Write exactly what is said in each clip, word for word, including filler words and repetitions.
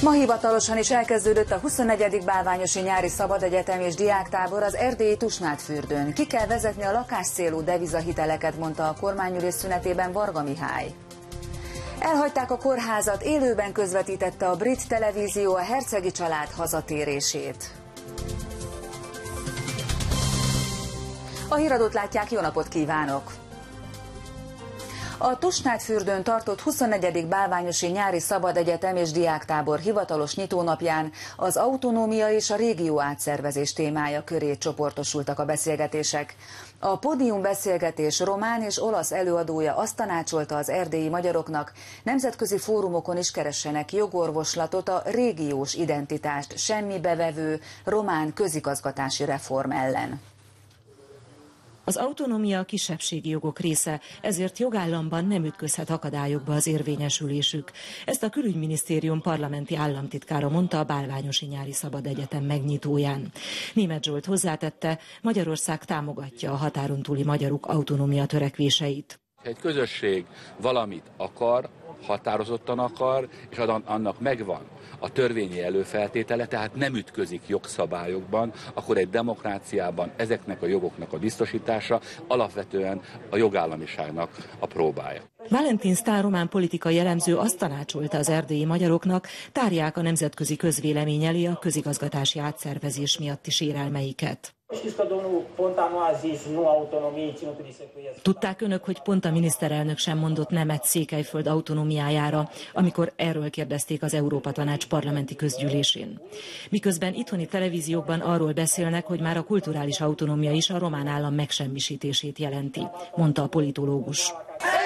Ma hivatalosan is elkezdődött a huszonnegyedik bálványosi nyári szabadegyetem és diáktábor az erdélyi Tusnádfürdőn. Ki kell vezetni a lakáscélú devizahiteleket, mondta a kormányülés szünetében Varga Mihály. Elhagyták a kórházat, élőben közvetítette a brit televízió a hercegi család hazatérését. A híradót látják, jó napot kívánok! A Tusnádfürdőn tartott huszonnegyedik bálványosi nyári szabadegyetem és diáktábor hivatalos nyitónapján az autonómia és a régió átszervezés témája köré csoportosultak a beszélgetések. A pódium beszélgetés román és olasz előadója azt tanácsolta az erdélyi magyaroknak, nemzetközi fórumokon is keressenek jogorvoslatot a régiós identitást semmibevevő román közigazgatási reform ellen. Az autonómia a kisebbségi jogok része, ezért jogállamban nem ütközhet akadályokba az érvényesülésük. Ezt a külügyminisztérium parlamenti államtitkára mondta a bálványosi nyári szabadegyetem megnyitóján. Németh Zsolt hozzátette, Magyarország támogatja a határon túli magyarok autonómia törekvéseit. Egy közösség valamit akar, határozottan akar, és annak megvan a törvényi előfeltétele, tehát nem ütközik jogszabályokban, akkor egy demokráciában ezeknek a jogoknak a biztosítása alapvetően a jogállamiságnak a próbája. Valentin Sztár román politikai elemző azt tanácsolta az erdélyi magyaroknak, tárják a nemzetközi közvélemény elé a közigazgatási átszervezés miatti sérelmeiket. Tudták önök, hogy pont a miniszterelnök sem mondott nemet Székelyföld autonómiájára, amikor erről kérdezték az Európa Tanács parlamenti közgyűlésén. Miközben itthoni televíziókban arról beszélnek, hogy már a kulturális autonómia is a román állam megsemmisítését jelenti, mondta a politológus.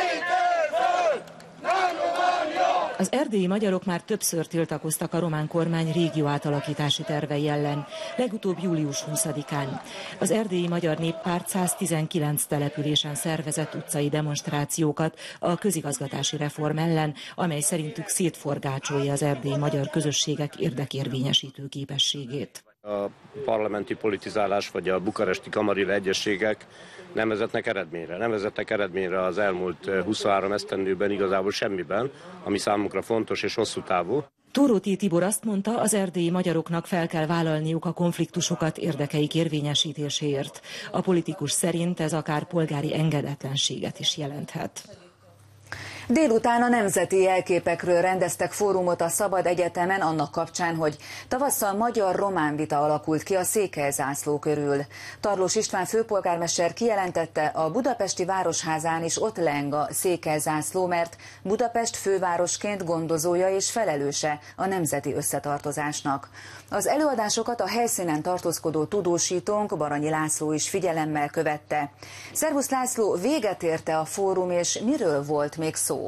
Az erdélyi magyarok már többször tiltakoztak a román kormány régió átalakítási tervei ellen, legutóbb július huszadikán. Az erdélyi magyar néppárt száztizenkilenc településen szervezett utcai demonstrációkat a közigazgatási reform ellen, amely szerintük szétforgácsolja az erdélyi magyar közösségek érdekérvényesítő képességét. A parlamenti politizálás vagy a bukaresti kamarilla egyezségek nem vezetnek eredményre. Nem vezetnek eredményre az elmúlt huszonhárom esztendőben igazából semmiben, ami számunkra fontos és hosszú távú. Tóróti Tibor azt mondta, az erdélyi magyaroknak fel kell vállalniuk a konfliktusokat érdekeik érvényesítéséért. A politikus szerint ez akár polgári engedetlenséget is jelenthet. Délután a nemzeti jelképekről rendeztek fórumot a Szabadegyetemen annak kapcsán, hogy tavasszal magyar-román vita alakult ki a székelyzászló körül. Tarlós István főpolgármester kijelentette, a budapesti városházán is ott leng a székelyzászló, mert Budapest fővárosként gondozója és felelőse a nemzeti összetartozásnak. Az előadásokat a helyszínen tartózkodó tudósítónk, Baranyi László is figyelemmel követte. Szervusz László, véget érte a fórum, és miről volt még szó?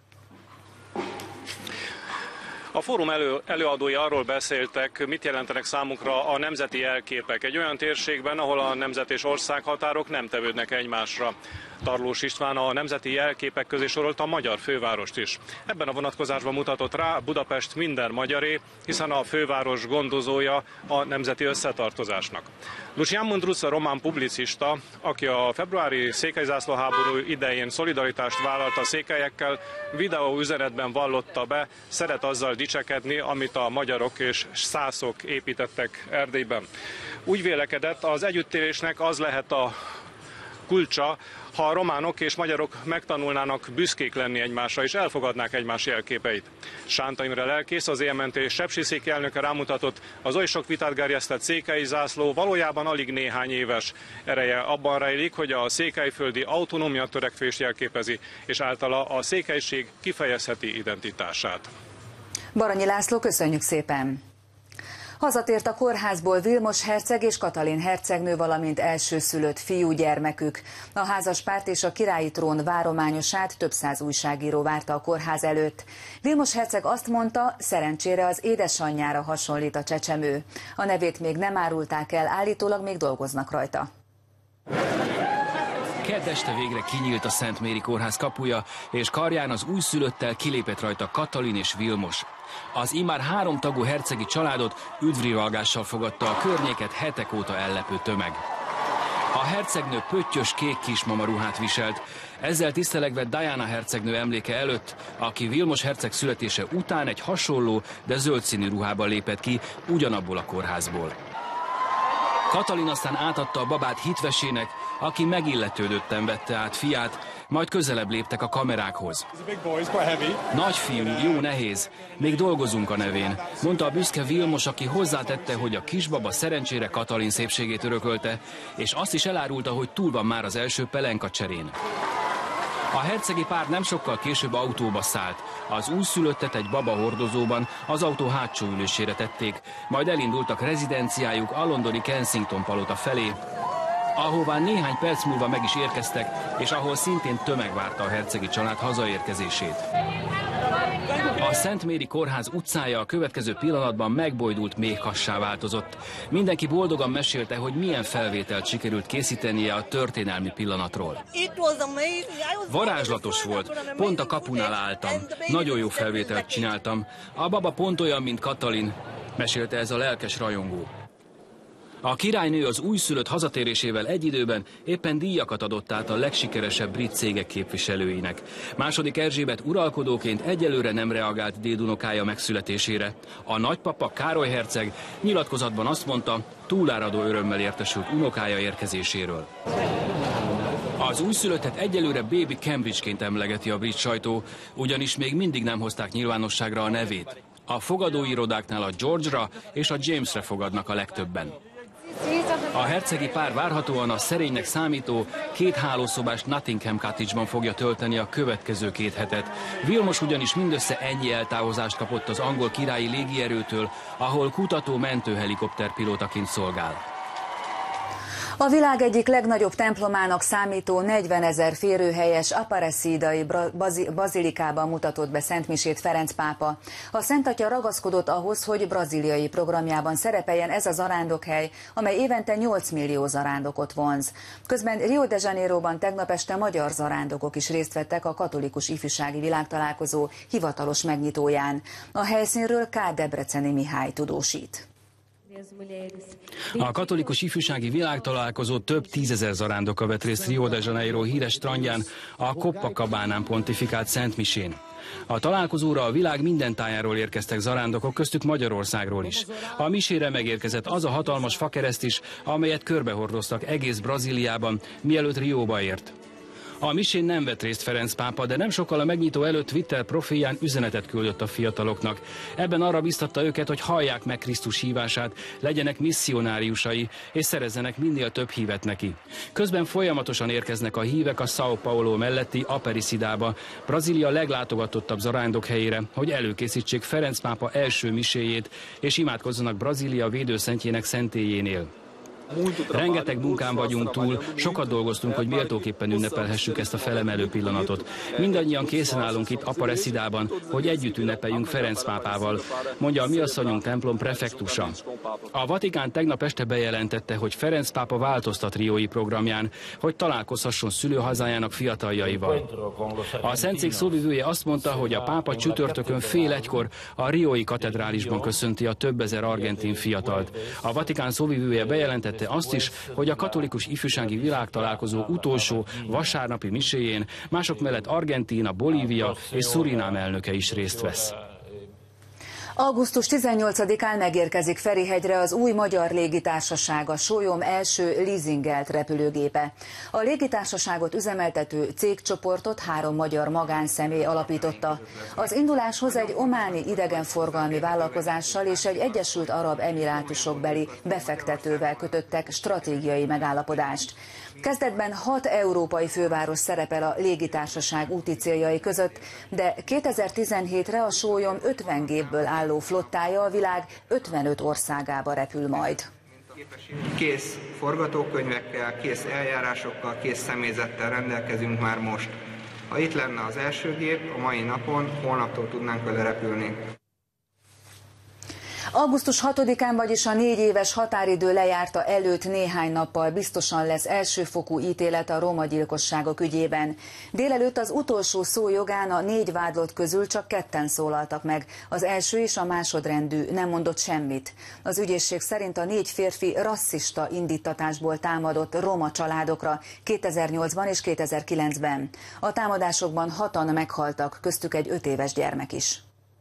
A fórum elő, előadói arról beszéltek, mit jelentenek számunkra a nemzeti jelképek egy olyan térségben, ahol a nemzet és országhatárok nem tevődnek egymásra. Tarlós István a nemzeti jelképek közé sorolta a magyar fővárost is. Ebben a vonatkozásban mutatott rá, Budapest minden magyaré, hiszen a főváros gondozója a nemzeti összetartozásnak. Lucian Mundrusz, a román publicista, aki a februári székelyzászlóháború idején szolidaritást vállalta a székelyekkel, videóüzenetben vallotta be, szeret azzal dicsekedni, amit a magyarok és szászok építettek Erdélyben. Úgy vélekedett, az együttélésnek az lehet a kulcsa, ha a románok és magyarok megtanulnának büszkék lenni egymásra és elfogadnák egymás jelképeit. Sánta Imre lelkész, az é em en té sepsiszéki elnöke rámutatott, az oly sok vitát gerjesztett székely zászló valójában alig néhány éves. Ereje abban rejlik, hogy a székelyföldi autonómia törekvést jelképezi, és általa a székelység kifejezheti identitását. Baranyi László, köszönjük szépen! Hazatért a kórházból Vilmos herceg és Katalin hercegnő, valamint elsőszülött fiúgyermekük. A házaspárt és a királyi trón várományosát több száz újságíró várta a kórház előtt. Vilmos herceg azt mondta, szerencsére az édesanyjára hasonlít a csecsemő. A nevét még nem árulták el, állítólag még dolgoznak rajta. Kedd este végre kinyílt a Szentméri kórház kapuja, és karján az újszülöttel kilépett rajta Katalin és Vilmos. Az immár három tagú hercegi családot üdvrivalgással fogadta a környéket hetek óta ellepő tömeg. A hercegnő pöttyös kék kismama ruhát viselt, ezzel tisztelegve Diana hercegnő emléke előtt, aki Vilmos herceg születése után egy hasonló, de zöld színű ruhában lépett ki, ugyanabból a kórházból. Katalin aztán átadta a babát hitvesének, aki megilletődötten vette át fiát, majd közelebb léptek a kamerákhoz. Nagyfiú, jó nehéz, még dolgozunk a nevén, mondta a büszke Vilmos, aki hozzátette, hogy a kisbaba szerencsére Katalin szépségét örökölte, és azt is elárulta, hogy túl van már az első pelenka cserén. A hercegi pár nem sokkal később autóba szállt. Az újszülöttet egy baba hordozóban az autó hátsó ülésére tették, majd elindultak rezidenciájuk a londoni Kensington palota felé, ahová néhány perc múlva meg is érkeztek, és ahol szintén tömeg várta a hercegi család hazaérkezését. A Szent Mary kórház utcája a következő pillanatban megbojdult méhkassá változott. Mindenki boldogan mesélte, hogy milyen felvételt sikerült készítenie a történelmi pillanatról. Varázslatos volt, pont a kapunál álltam. Nagyon jó felvételt csináltam. A baba pont olyan, mint Katalin, mesélte ez a lelkes rajongó. A királynő az újszülött hazatérésével egy időben éppen díjakat adott át a legsikeresebb brit cégek képviselőinek. Második Erzsébet uralkodóként egyelőre nem reagált dédunokája megszületésére. A nagypapa Károly herceg nyilatkozatban azt mondta, túláradó örömmel értesült unokája érkezéséről. Az újszülöttet egyelőre Baby Cambridge-ként emlegeti a brit sajtó, ugyanis még mindig nem hozták nyilvánosságra a nevét. A fogadóirodáknál a George-ra és a Jamesre fogadnak a legtöbben. A hercegi pár várhatóan a szerénynek számító két hálószobás Nottingham Cottage-ban fogja tölteni a következő két hetet. Vilmos ugyanis mindössze ennyi eltávozást kapott az angol királyi légierőtől, ahol kutató-mentő helikopterpilótaként szolgál. A világ egyik legnagyobb templomának számító negyvenezer férőhelyes Aparecidai bazilikában mutatott be szentmisét Ferenc pápa. A Szent Atya ragaszkodott ahhoz, hogy brazíliai programjában szerepeljen ez a zarándokhely, amely évente nyolc millió zarándokot vonz. Közben Rio de Janeiroban tegnap este magyar zarándokok is részt vettek a katolikus ifjúsági világtalálkozó hivatalos megnyitóján. A helyszínről K. Debreceni Mihály tudósít. A katolikus ifjúsági világtalálkozó több tízezer zarándoka vett részt Rio de Janeiro híres strandján, a Copacabánán pontifikált szentmisén. A találkozóra a világ minden tájáról érkeztek zarándokok, köztük Magyarországról is. A misére megérkezett az a hatalmas fakereszt is, amelyet körbehordoztak egész Brazíliában, mielőtt Rióba ért. A misén nem vett részt Ferenc pápa, de nem sokkal a megnyitó előtt Twitter profilján üzenetet küldött a fiataloknak. Ebben arra biztatta őket, hogy hallják meg Krisztus hívását, legyenek misszionáriusai, és szerezzenek minél több hívet neki. Közben folyamatosan érkeznek a hívek a São Paulo melletti Aparecidába, Brazília leglátogatottabb zarándokhelyére, hogy előkészítsék Ferenc pápa első miséjét, és imádkozzanak Brazília védőszentjének szentélyénél. Rengeteg munkán vagyunk túl, sokat dolgoztunk, hogy méltóképpen ünnepelhessük ezt a felemelő pillanatot. Mindannyian készen állunk itt Aparecidában, hogy együtt ünnepeljünk Ferenc pápával, mondja a Mi Asszonyunk templom prefektusa. A Vatikán tegnap este bejelentette, hogy Ferenc pápa változtat riói programján, hogy találkozhasson szülőhazájának fiataljaival. A Szentszék szóvivője azt mondta, hogy a pápa csütörtökön fél egykor a riói katedrálisban köszönti a több ezer argentin fiatalt. A Vatikán szóvivője bejelentette azt is, hogy a katolikus ifjúsági világtalálkozó utolsó vasárnapi miséjén mások mellett Argentína, Bolívia és Szurinám elnöke is részt vesz. augusztus tizennyolcadikán megérkezik Ferihegyre az új magyar légitársaság, a sólyom első leasingelt repülőgépe. A légitársaságot üzemeltető cégcsoportot három magyar magánszemély alapította. Az induláshoz egy ománi idegenforgalmi vállalkozással és egy Egyesült Arab Emirátusokbeli befektetővel kötöttek stratégiai megállapodást. Kezdetben hat európai főváros szerepel a légitársaság úti céljai között, de kétezer-tizenhétre a sólyom ötven gépből álló flottája a világ ötvenöt országába repül majd. Kész forgatókönyvekkel, kész eljárásokkal, kész személyzettel rendelkezünk már most. Ha itt lenne az első gép, a mai napon, holnaptól tudnánk vele repülni. augusztus hatodikán, vagyis a négy éves határidő lejárta előtt néhány nappal biztosan lesz elsőfokú ítélet a roma gyilkosságok ügyében. Délelőtt az utolsó szó jogán a négy vádlott közül csak ketten szólaltak meg. Az első és a másodrendű nem mondott semmit. Az ügyészség szerint a négy férfi rasszista indíttatásból támadott roma családokra kétezer-nyolcban és kétezer-kilencben. A támadásokban hatan meghaltak, köztük egy öt éves gyermek is.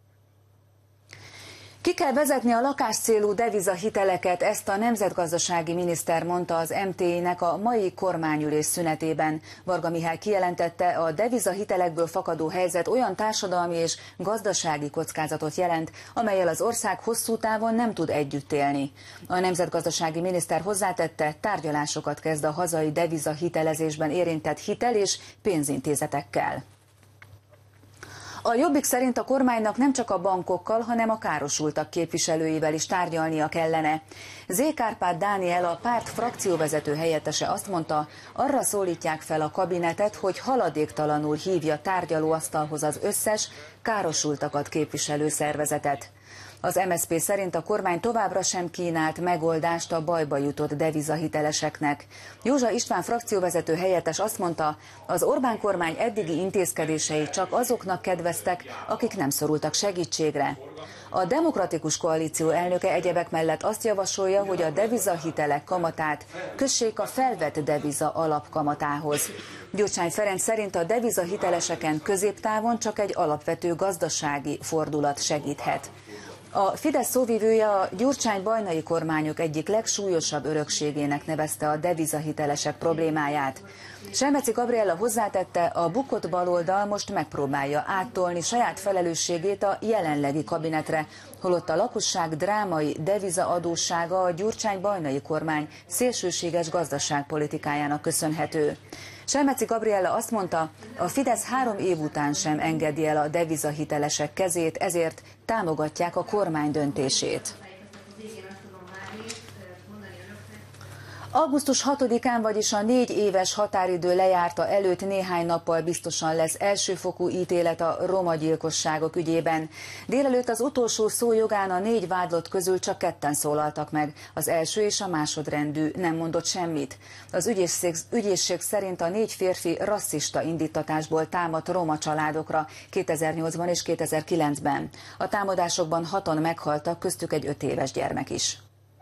Ki kell vezetni a lakáscélú devizahiteleket, ezt a nemzetgazdasági miniszter mondta az em té i-nek a mai kormányülés szünetében. Varga Mihály kijelentette, a devizahitelekből fakadó helyzet olyan társadalmi és gazdasági kockázatot jelent, amellyel az ország hosszú távon nem tud együtt élni. A nemzetgazdasági miniszter hozzátette, tárgyalásokat kezd a hazai devizahitelezésben érintett hitel- és pénzintézetekkel. A Jobbik szerint a kormánynak nem csak a bankokkal, hanem a károsultak képviselőivel is tárgyalnia kellene. Zé. Kárpát Dániel, a párt frakcióvezető helyettese azt mondta, arra szólítják fel a kabinetet, hogy haladéktalanul hívja tárgyalóasztalhoz az összes károsultakat képviselő szervezetet. Az em es zé pé szerint a kormány továbbra sem kínált megoldást a bajba jutott devizahiteleseknek. Józsa István frakcióvezető helyettes azt mondta, az Orbán kormány eddigi intézkedései csak azoknak kedveztek, akik nem szorultak segítségre. A Demokratikus Koalíció elnöke egyebek mellett azt javasolja, hogy a devizahitelek kamatát kössék a felvett deviza alapkamatához. Gyurcsány Ferenc szerint a devizahiteleseken középtávon csak egy alapvető gazdasági fordulat segíthet. A Fidesz szóvivője a Gyurcsány-Bajnai kormányok egyik legsúlyosabb örökségének nevezte a devizahitelesek problémáját. Selmeci Gabriella hozzátette, a bukott baloldal most megpróbálja áttolni saját felelősségét a jelenlegi kabinetre, holott a lakosság drámai devizaadóssága a Gyurcsány-Bajnai kormány szélsőséges gazdaságpolitikájának köszönhető. Selmeci Gabriella azt mondta, a Fidesz három év után sem engedi el a devizahitelesek kezét, ezért támogatják a kormány döntését. augusztus hatodikán, vagyis a négy éves határidő lejárta előtt néhány nappal biztosan lesz elsőfokú ítélet a roma gyilkosságok ügyében. Délelőtt az utolsó szó jogán a négy vádlott közül csak ketten szólaltak meg. Az első és a másodrendű nem mondott semmit. Az ügyészség, ügyészség szerint a négy férfi rasszista indíttatásból támadt roma családokra kétezer-nyolcban és kétezer-kilencben. A támadásokban hatan meghaltak, köztük egy öt éves gyermek is.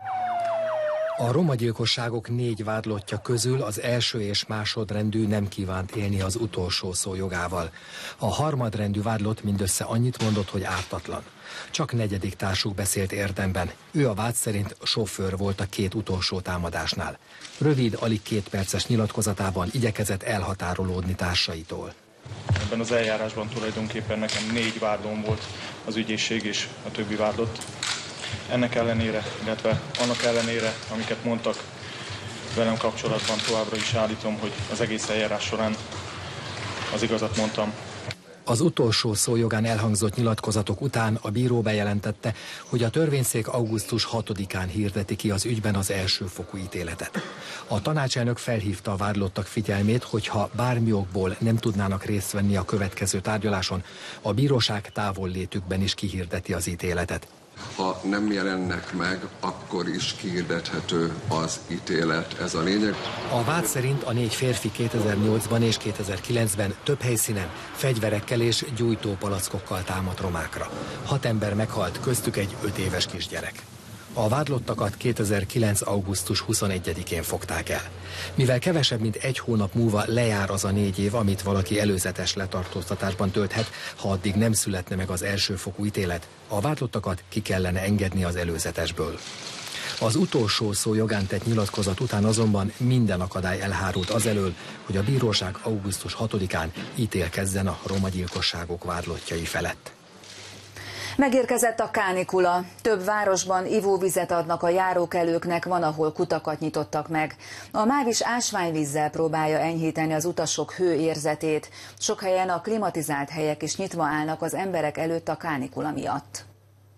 A roma gyilkosságok négy vádlottja közül az első és másodrendű nem kívánt élni az utolsó szó jogával. A harmadrendű vádlott mindössze annyit mondott, hogy ártatlan. Csak negyedik társuk beszélt érdemben. Ő a vád szerint sofőr volt a két utolsó támadásnál. Rövid, alig két perces nyilatkozatában igyekezett elhatárolódni társaitól. Ebben az eljárásban tulajdonképpen nekem négy vádlóm volt, az ügyészség és a többi vádlott. Ennek ellenére, illetve annak ellenére, amiket mondtak velem kapcsolatban, továbbra is állítom, hogy az egész eljárás során az igazat mondtam. Az utolsó szó jogán elhangzott nyilatkozatok után a bíró bejelentette, hogy a törvényszék augusztus hatodikán hirdeti ki az ügyben az elsőfokú ítéletet. A tanácselnök felhívta a vádlottak figyelmét, hogy ha bármi okból nem tudnának részt venni a következő tárgyaláson, a bíróság távollétükben is kihirdeti az ítéletet. Ha nem jelennek meg, akkor is kihirdethető az ítélet, ez a lényeg. A vád szerint a négy férfi kétezer-nyolcban és kétezer-kilencben több helyszínen fegyverekkel és gyújtópalackokkal támadt romákra. Hat ember meghalt, köztük egy öt éves kisgyerek. A vádlottakat kétezer-kilenc. augusztus huszonegyedikén fogták el. Mivel kevesebb, mint egy hónap múlva lejár az a négy év, amit valaki előzetes letartóztatásban tölthet, ha addig nem születne meg az elsőfokú ítélet, a vádlottakat ki kellene engedni az előzetesből. Az utolsó szó jogán tett nyilatkozat után azonban minden akadály elhárult azelől, hogy a bíróság augusztus hatodikán ítélkezzen a roma gyilkosságok vádlottjai felett. Megérkezett a kánikula. Több városban ivóvizet adnak a járókelőknek, van, ahol kutakat nyitottak meg. A MÁV is ásványvízzel próbálja enyhíteni az utasok hőérzetét. Sok helyen a klimatizált helyek is nyitva állnak az emberek előtt a kánikula miatt.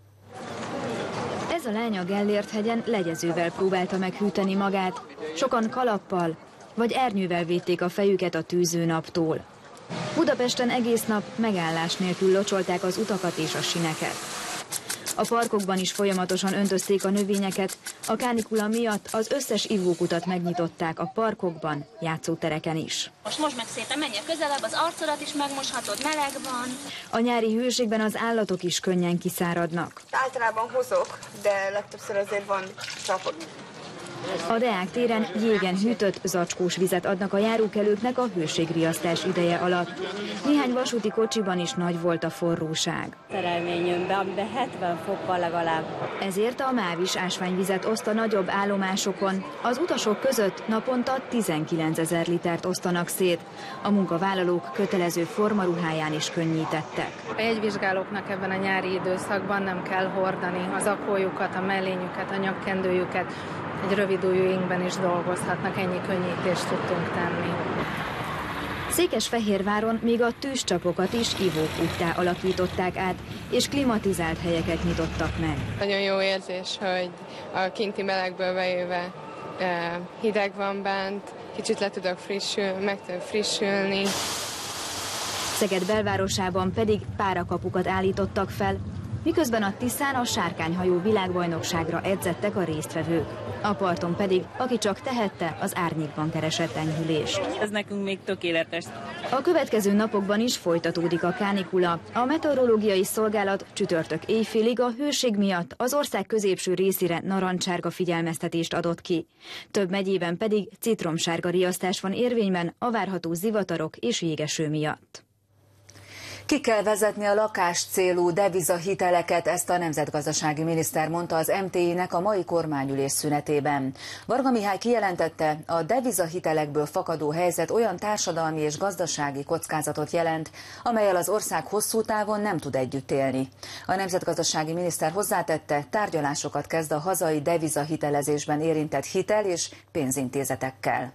Ez a lány a Gellért-hegyen legyezővel próbálta meghűteni magát. Sokan kalappal vagy ernyővel védték a fejüket a tűző naptól. Budapesten egész nap megállás nélkül locsolták az utakat és a sineket. A parkokban is folyamatosan öntözték a növényeket, a kánikula miatt az összes ivókutat megnyitották a parkokban, játszótereken is. Most most meg szépen menjél közelebb, az arcodat is megmoshatod, meleg van. A nyári hőségben az állatok is könnyen kiszáradnak. Általában hozok, de legtöbbször azért van csapot. A Deák téren jégen hűtött, zacskós vizet adnak a járókelőknek a hőségriasztás ideje alatt. Néhány vasúti kocsiban is nagy volt a forróság. Terelményünkben, amiben hetven fok van legalább. Ezért a MÁV is ásványvizet oszt a nagyobb állomásokon. Az utasok között naponta tizenkilencezer litert osztanak szét. A munkavállalók kötelező formaruháján is könnyítettek. A jegyvizsgálóknak ebben a nyári időszakban nem kell hordani az akójukat, a mellényüket, a nyakkendőjüket. Egy rövid ujjúinkben is dolgozhatnak, ennyi könnyítést tudtunk tenni. Székesfehérváron még a tűzcsapokat is ivókuttá alakították át, és klimatizált helyeket nyitottak meg. Nagyon jó érzés, hogy a kinti melegből bejöve hideg van bent, kicsit le tudok frissül, meg tudok frissülni. Szeged belvárosában pedig párakapukat állítottak fel, miközben a Tiszán a sárkányhajó világbajnokságra edzettek a résztvevők. A parton pedig, aki csak tehette, az árnyékban keresett enyhülést. Ez nekünk még tökéletes. A következő napokban is folytatódik a kánikula. A meteorológiai szolgálat csütörtök éjfélig a hőség miatt az ország középső részére narancsárga figyelmeztetést adott ki. Több megyében pedig citromsárga riasztás van érvényben a várható zivatarok és jégeső miatt. Ki kell vezetni a lakáscélú devizahiteleket, ezt a nemzetgazdasági miniszter mondta az em té i-nek a mai kormányülés szünetében. Varga Mihály kijelentette, a devizahitelekből fakadó helyzet olyan társadalmi és gazdasági kockázatot jelent, amellyel az ország hosszú távon nem tud együtt élni. A nemzetgazdasági miniszter hozzátette, tárgyalásokat kezd a hazai devizahitelezésben érintett hitel- és pénzintézetekkel.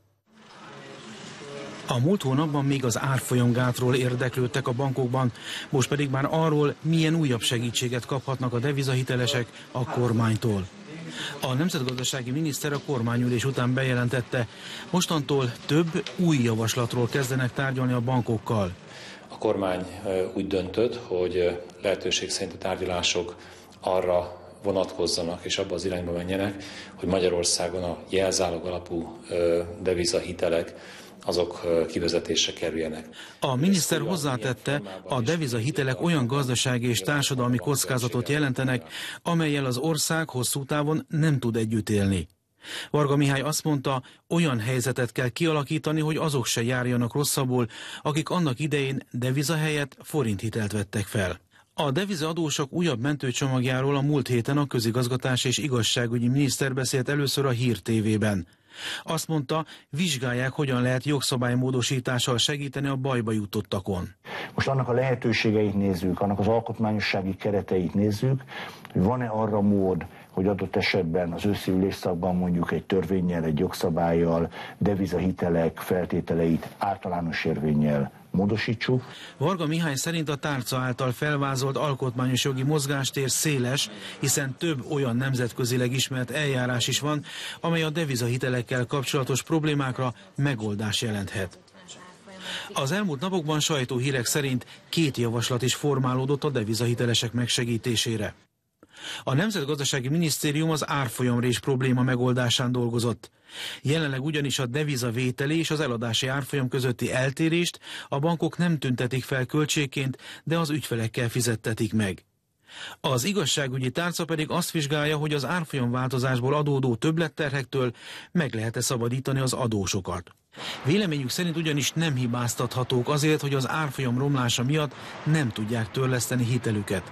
A múlt hónapban még az árfolyamgátról érdeklődtek a bankokban, most pedig már arról, milyen újabb segítséget kaphatnak a devizahitelesek a kormánytól. A nemzetgazdasági miniszter a kormányülés után bejelentette, mostantól több új javaslatról kezdenek tárgyalni a bankokkal. A kormány úgy döntött, hogy lehetőség szerint a tárgyalások arra vonatkozzanak és abba az irányba menjenek, hogy Magyarországon a jelzálog alapú devizahitelek azok kivezetésre kerüljenek. A miniszter hozzátette, a devizahitelek olyan gazdasági és társadalmi kockázatot jelentenek, amellyel az ország hosszú távon nem tud együtt élni. Varga Mihály azt mondta, olyan helyzetet kell kialakítani, hogy azok se járjanak rosszabbul, akik annak idején deviza helyett forinthitelt vettek fel. A devizaadósok újabb mentőcsomagjáról a múlt héten a közigazgatás és igazságügyi miniszter beszélt először a Hír té vében. Azt mondta, vizsgálják, hogyan lehet jogszabálymódosítással segíteni a bajba jutottakon. Most annak a lehetőségeit nézzük, annak az alkotmányossági kereteit nézzük, hogy van-e arra mód, hogy adott esetben az őszi ülésszakban mondjuk egy törvénnyel, egy jogszabállyal, devizahitelek feltételeit általános érvénnyel módosítsuk. Varga Mihály szerint a tárca által felvázolt alkotmányos jogi mozgástér széles, hiszen több olyan nemzetközileg ismert eljárás is van, amely a devizahitelekkel kapcsolatos problémákra megoldás jelenthet. Az elmúlt napokban sajtóhírek szerint két javaslat is formálódott a devizahitelesek megsegítésére. A Nemzetgazdasági Minisztérium az árfolyamrés probléma megoldásán dolgozott. Jelenleg ugyanis a devizavételi és az eladási árfolyam közötti eltérést a bankok nem tüntetik fel költségként, de az ügyfelekkel fizettetik meg. Az igazságügyi tárca pedig azt vizsgálja, hogy az árfolyamváltozásból adódó többletterhektől meg lehet-e szabadítani az adósokat. Véleményük szerint ugyanis nem hibáztathatók azért, hogy az árfolyam romlása miatt nem tudják törleszteni hitelüket.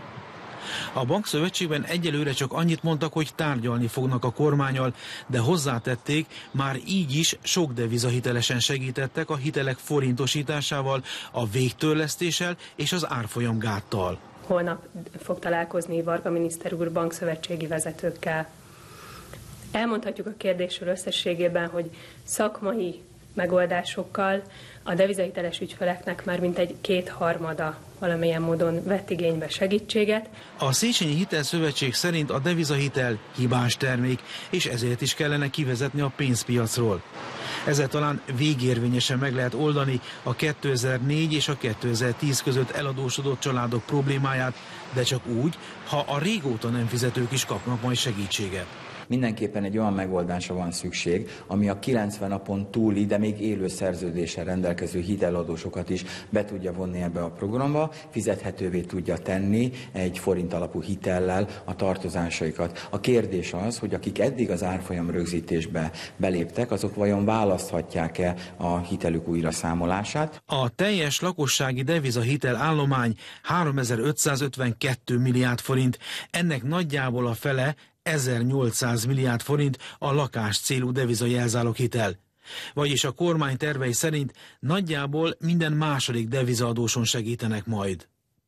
A bankszövetségben egyelőre csak annyit mondtak, hogy tárgyalni fognak a kormánnyal, de hozzátették, már így is sok devizahitelesen segítettek a hitelek forintosításával, a végtörlesztéssel és az árfolyamgáttal. Holnap fog találkozni Varga miniszter úr bankszövetségi vezetőkkel. Elmondhatjuk a kérdésről összességében, hogy szakmai megoldásokkal A devizahiteles ügyfeleknek már mintegy kétharmada valamilyen módon vett igénybe segítséget. A Széchenyi Hitelszövetség szerint a devizahitel hibás termék, és ezért is kellene kivezetni a pénzpiacról. Ezzel talán végérvényesen meg lehet oldani a kétezer-négy és a kétezer-tíz között eladósodott családok problémáját, de csak úgy, ha a régóta nem fizetők is kapnak majd segítséget. Mindenképpen egy olyan megoldásra van szükség, ami a kilencven napon túli, de még élő szerződéssel rendelkező hiteladósokat is be tudja vonni ebbe a programba, fizethetővé tudja tenni egy forint alapú hitellel a tartozásaikat. A kérdés az, hogy akik eddig az árfolyam rögzítésbe beléptek, azok vajon választhatják-e a hitelük újra számolását? A teljes lakossági devizahitel állomány háromezer-ötszázötvenkettő milliárd forint, ennek nagyjából a fele ezernyolcszáz milliárd forint a lakás célú devizajelzáloghitel. Vagyis a kormány tervei szerint nagyjából minden második devizaadóson segítenek majd.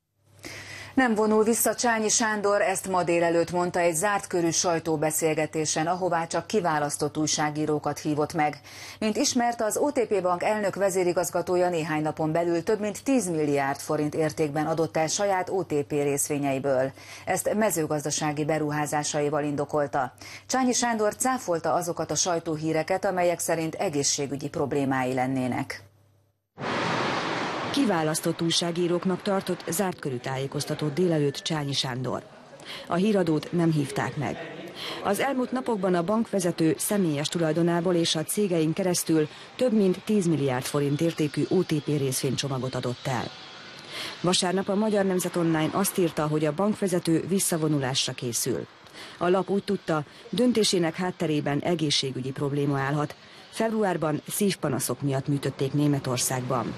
Nem vonul vissza Csányi Sándor, ezt ma délelőtt mondta egy zárt körű sajtóbeszélgetésen, ahová csak kiválasztott újságírókat hívott meg. Mint ismert, az o té pé Bank elnök vezérigazgatója néhány napon belül több mint tíz milliárd forint értékben adott el saját o té pé részvényeiből. Ezt mezőgazdasági beruházásaival indokolta. Csányi Sándor cáfolta azokat a sajtóhíreket, amelyek szerint egészségügyi problémái lennének. Kiválasztott újságíróknak tartott zárt körű tájékoztatót délelőtt Csányi Sándor. A híradót nem hívták meg. Az elmúlt napokban a bankvezető személyes tulajdonából és a cégein keresztül több mint tíz milliárd forint értékű o té pé részvénycsomagot adott el. Vasárnap a Magyar Nemzet Online azt írta, hogy a bankvezető visszavonulásra készül. A lap úgy tudta, döntésének hátterében egészségügyi probléma állhat. Februárban szívpanaszok miatt műtötték Németországban.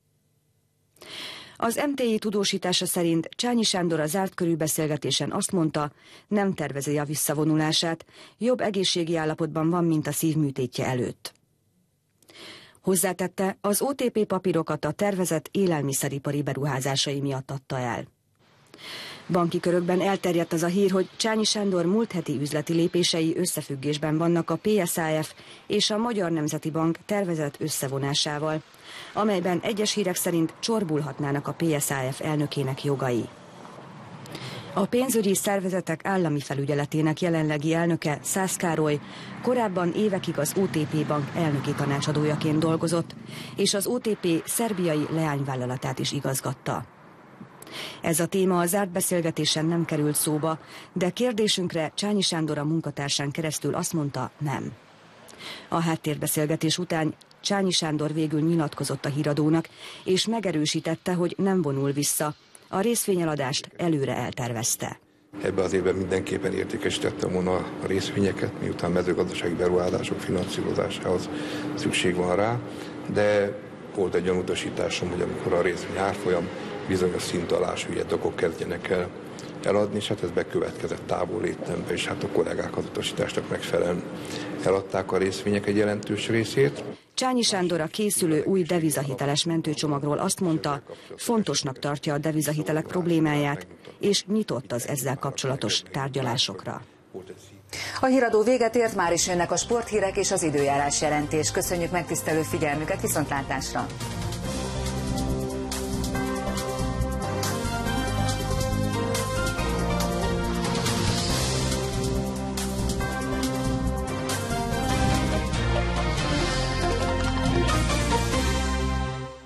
Az em té i tudósítása szerint Csányi Sándor a zárt körű beszélgetésen azt mondta, nem tervezi a visszavonulását, jobb egészségi állapotban van, mint a szívműtétje előtt. Hozzátette, az o té pé papírokat a tervezett élelmiszeripari beruházásai miatt adta el. Banki körökben elterjedt az a hír, hogy Csányi Sándor múlt heti üzleti lépései összefüggésben vannak a pé es á ef és a Magyar Nemzeti Bank tervezett összevonásával, amelyben egyes hírek szerint csorbulhatnának a pé es á ef elnökének jogai. A pénzügyi szervezetek állami felügyeletének jelenlegi elnöke, Szász Károly korábban évekig az o té pé Bank elnöki tanácsadójaként dolgozott, és az o té pé szerbiai leányvállalatát is igazgatta. Ez a téma a zárt beszélgetésen nem került szóba, de kérdésünkre Csányi Sándor a munkatársán keresztül azt mondta, nem. A háttérbeszélgetés után Csányi Sándor végül nyilatkozott a híradónak, és megerősítette, hogy nem vonul vissza. A részvényeladást előre eltervezte. Ebben az évben mindenképpen értékesítettem volna a részvényeket, miután mezőgazdasági beruházások finanszírozásához szükség van rá, de volt egy olyan utasításom, hogy amikor a részvény árfolyam bizonyos szint alá süllyedt, akkor kezdjenek el eladni, és hát ez bekövetkezett távol létembe, és hát a kollégák az utasításnak megfelelően eladták a részvények egy jelentős részét. Csányi Sándor a készülő új devizahiteles mentőcsomagról azt mondta, fontosnak tartja a devizahitelek problémáját, és nyitott az ezzel kapcsolatos tárgyalásokra. A híradó véget ért, már is jönnek a sporthírek és az időjárás jelentés. Köszönjük megtisztelő figyelmüket, viszontlátásra!